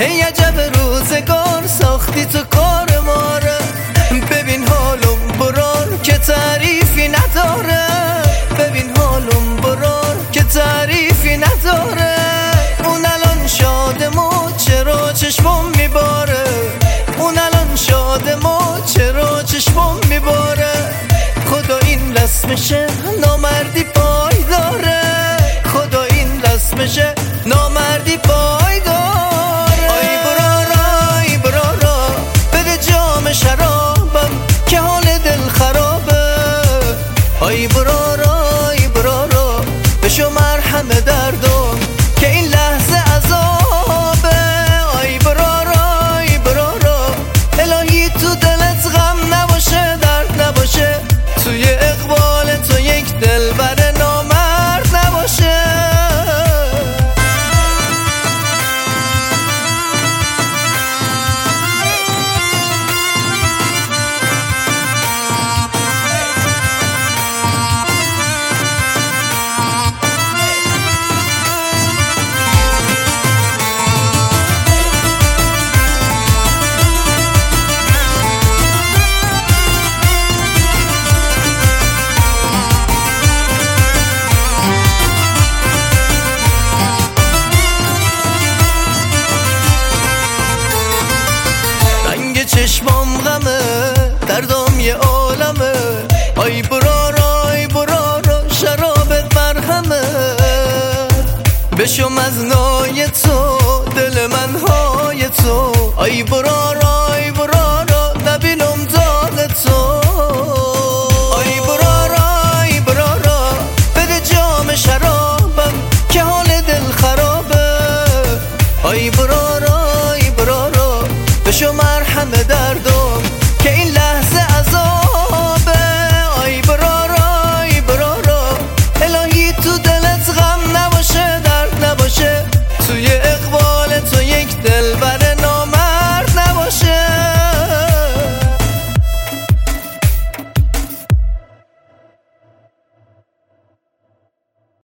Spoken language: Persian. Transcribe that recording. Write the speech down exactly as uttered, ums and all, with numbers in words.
ای عجب روزگار ساختی تو کار ماره. ببین حالم برار که تعریفی نداره، ببین حالم برار که تعریفی نداره. اون الان شادمو چرا چشمم میباره، اون الان شادمو چرا چشمم میباره. خدا این رسمشه نامردی پای داره، خدا این رسمشه نامردی پای داره. آی برارا ای برارا بده جام شرابم که حال دل خرابه. آی برارا ای برارا بشو مرهم دردم که این لحظه عذابه. آی برارا ای برارا الهی تو دلت غم نباشه، درد نباشه، توی اقبال تو یک دلبر نامرد نباشه. چشمام غمه دردام یه عالمه. آی برارا ای برارا شرابت مرهمه. بشم از نای تو دل من های تو. آی برارا ای برارا نبینم داغ تو. آی برارا ای برارا بده جام شرابم که حال دل خرابه. آی برارا ای برارا بشو مرهم دردم که این لحظه